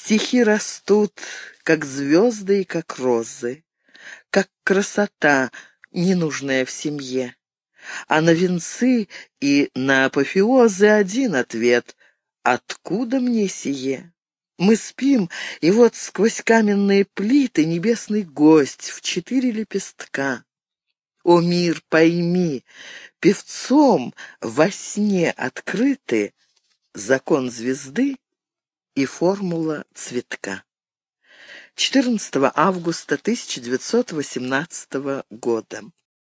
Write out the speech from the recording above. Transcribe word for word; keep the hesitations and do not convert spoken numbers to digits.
Стихи растут, как звезды и как розы, как красота, ненужная в семье. А на венцы и на апофеозы один ответ: откуда мне сие? Мы спим, и вот сквозь каменные плиты небесный гость в четыре лепестка. О, мир, пойми, певцом во сне открыты закон звезды и формула цветка. четырнадцатого августа тысяча девятьсот восемнадцатого года.